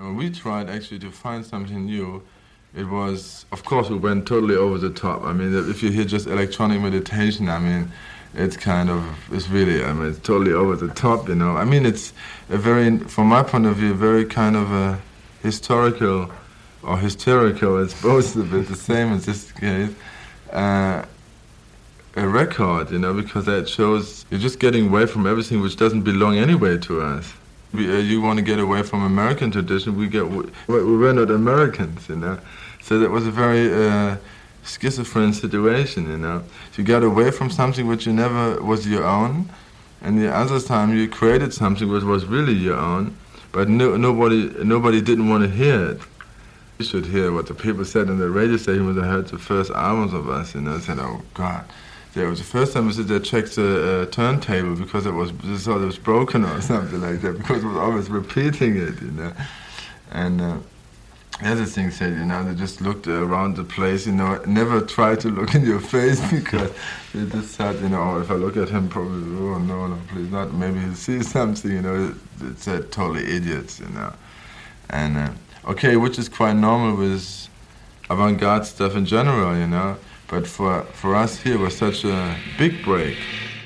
When we tried actually to find something new, it was, of course, we went totally over the top. I mean, if you hear just electronic meditation, I mean, it's kind of, it's really, I mean, it's totally over the top, you know. I mean, it's a very, from my point of view, very kind of a historical or hysterical, it's both a bit the same in this case, a record, you know, because that shows you're just getting away from everything which doesn't belong anyway to us. You want to get away from American tradition, we were not Americans, you know. So that was a very schizophrenic situation, you know. You got away from something which you never was your own, and the other time you created something which was really your own, but nobody didn't want to hear it. You should hear what the people said on the radio station when they heard the first albums of us, you know. They said, "Oh God." It was the first time they checked the turntable because they thought it was broken or something like that, because it was always repeating it, you know. And the other thing said, you know, they just looked around the place, you know, never tried to look in your face because they just thought, you know, oh, if I look at him, probably, oh no, please not, maybe he'll see something, you know. It said totally idiots, you know. And okay, which is quite normal with avant-garde stuff in general, you know. But for us here, it was such a big break.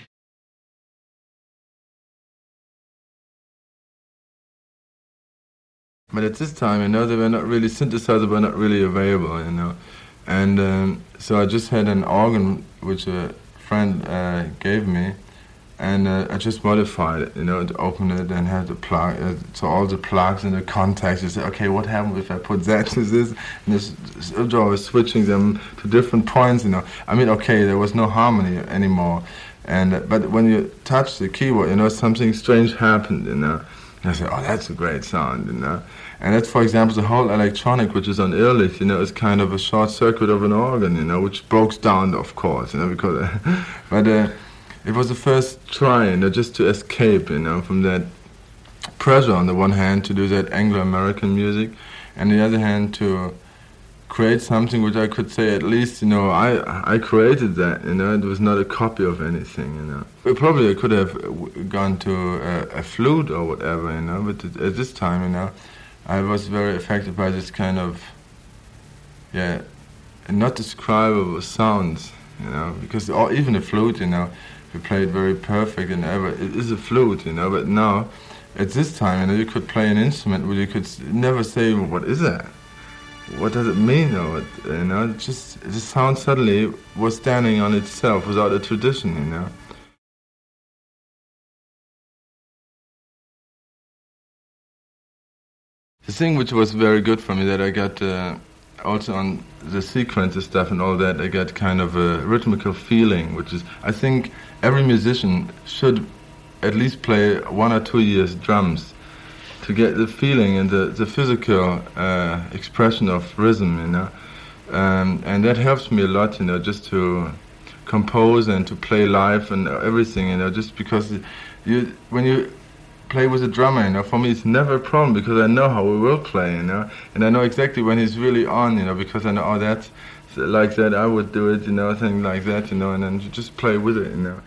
But at this time, you know, they were not really, synthesizers were not really available, you know. And so I just had an organ which a friend gave me, and I just modified it, you know, to open it and had the plug, so all the plugs and the contacts. You say, okay, what happens if I put that to this? And it's always switching them to different points, you know. I mean, okay, there was no harmony anymore, but when you touch the keyboard, you know, something strange happened, you know. And I said, oh, that's a great sound, you know. And that's, for example, the whole electronic, which is on Ehrlich, you know, is kind of a short circuit of an organ, you know, which broke down, of course, you know, because, but. It was the first try, you know, just to escape, you know, from that pressure on the one hand to do that Anglo-American music, and the other hand to create something which I could say at least, you know, I created that, you know, it was not a copy of anything, you know. Probably I could have gone to a flute or whatever, you know, but at this time, you know, I was very affected by this kind of, yeah, not describable sounds, you know, because even a flute, you know, we played very perfect and ever. It is a flute, you know, but now, at this time, you know, you could play an instrument where you could never say, what is that? What does it mean? Or, you know, the sound suddenly was standing on itself without a tradition, you know. The thing which was very good for me that I got also on the sequences stuff and all that, I got kind of a rhythmical feeling, which is, I think every musician should at least play 1 or 2 years drums to get the feeling and the physical expression of rhythm, you know. And that helps me a lot, you know, just to compose and to play live and everything, you know, just because when you play with a drummer, you know, for me it's never a problem because I know how we will play, you know, and I know exactly when he's really on, you know, because I know, oh, that's like that, I would do it, you know, thing like that, you know, and then you just play with it, you know.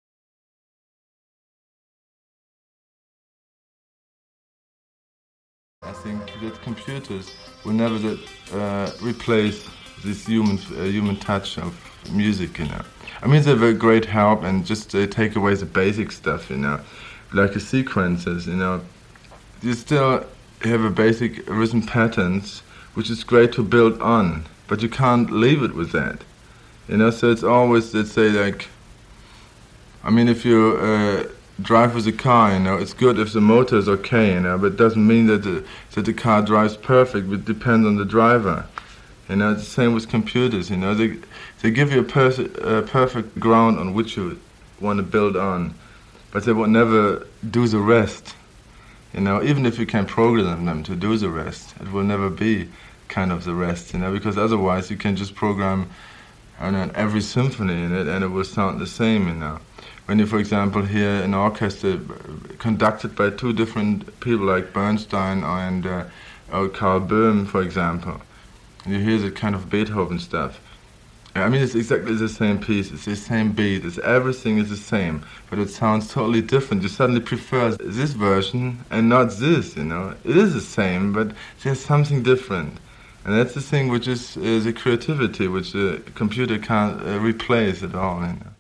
I think that computers will never replace this human touch of music, you know. I mean, they're a great help, and just they take away the basic stuff, you know, like the sequences, you know. You still have a basic rhythm patterns, which is great to build on, but you can't leave it with that, you know. So it's always, let's say, like, I mean, if you drive with a car, you know, it's good if the motor is okay, you know, but it doesn't mean that the car drives perfect. It depends on the driver, you know. It's the same with computers, you know. They give you a perfect ground on which you want to build on, but they will never do the rest, you know. Even if you can program them to do the rest, it will never be kind of the rest, you know, because otherwise you can just program, I don't know, every symphony in it and it will sound the same, you know. When you, for example, hear an orchestra conducted by 2 different people like Bernstein and or Karl Böhm, for example, and you hear the kind of Beethoven stuff, I mean, it's exactly the same piece, it's the same beat, it's everything is the same, but it sounds totally different. You suddenly prefer this version and not this, you know. It is the same, but there's something different. And that's the thing which is the creativity, which the computer can't replace at all, you know.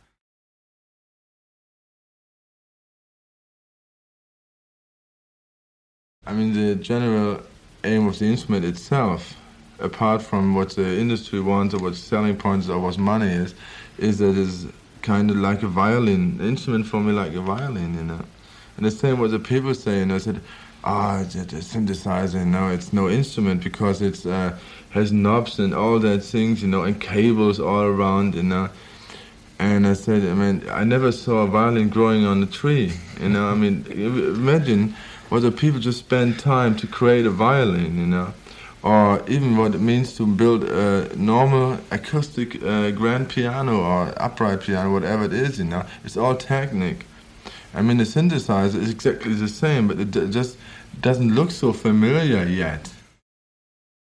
I mean, the general aim of the instrument itself, apart from what the industry wants or what selling points or what money is that it's kind of like a violin. The instrument for me like a violin, you know. And the same what the people say, you know, said, the synthesizer, you know, it's no instrument because it's has knobs and all that things, you know, and cables all around, you know. And I said, I mean, I never saw a violin growing on a tree, you know. I mean, imagine what the people just spend time to create a violin, you know, or even what it means to build a normal acoustic grand piano or upright piano, whatever it is, you know. It's all technique. I mean, the synthesizer is exactly the same, but it just doesn't look so familiar yet.